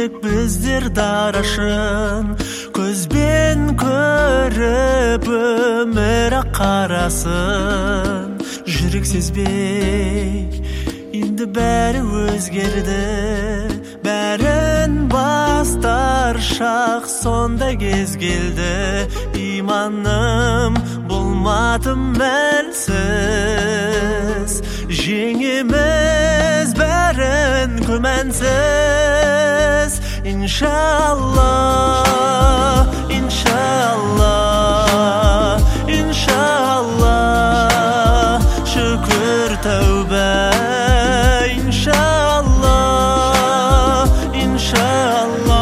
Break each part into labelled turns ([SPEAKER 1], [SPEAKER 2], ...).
[SPEAKER 1] едік біздер дарашын, көзбен көріп өмір қарасын. Жүрек сезбей енді бәрі өзгерді, бәрін бастар шақ сонда кез келді. Иманым болмады мәлсіз, жеңеміз бәрін күмәнсіз. Иншалла, иншалла, иншалла, шүкір тәубә. Иншалла, иншалла,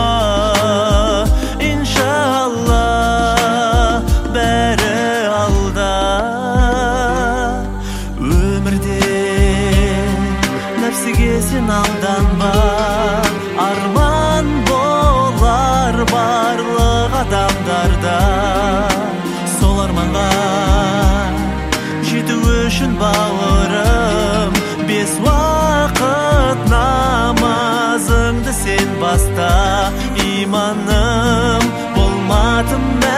[SPEAKER 1] иншалла, бәрі алда. Өмірде нәпсіге сен алданба, арман болар барлық адамдарда. Сол арманға жету үшін бауырым, 5 уақыт намазыңды сен баста. Иманым болмады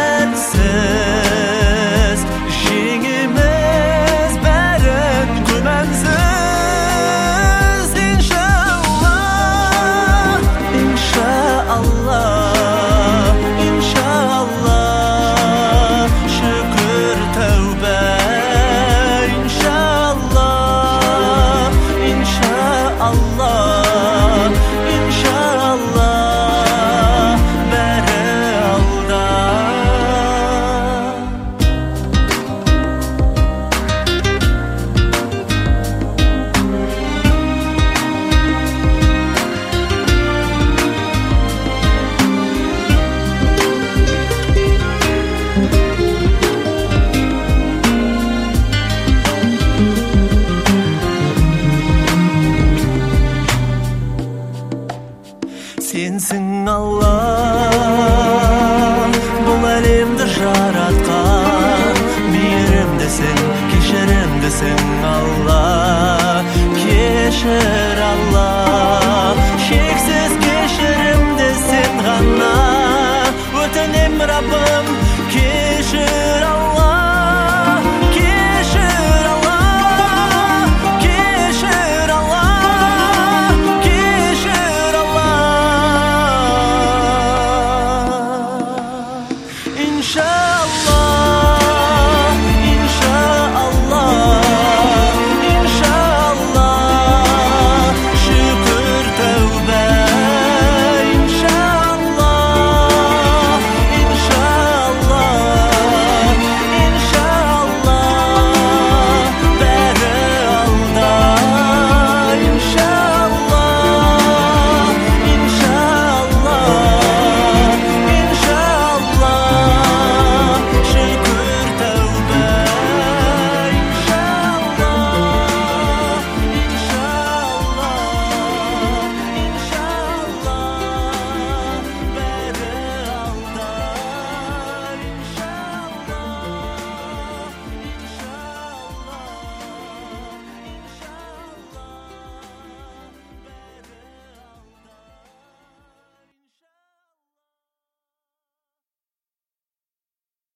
[SPEAKER 1] мәлсіз, жеңеміз бәрін күмәнсіз. Иншалла, иншалла, иншалла, шүкір тәубә. Иншалла, иншалла, иншалла, бәрі алда. Сенсің Алла, бұл әлемді жаратқан, мейірімдісің, кешірімдісің Алла. Кешір Алла, шексіз кешірімді сен ғана. Өтінем Раббым,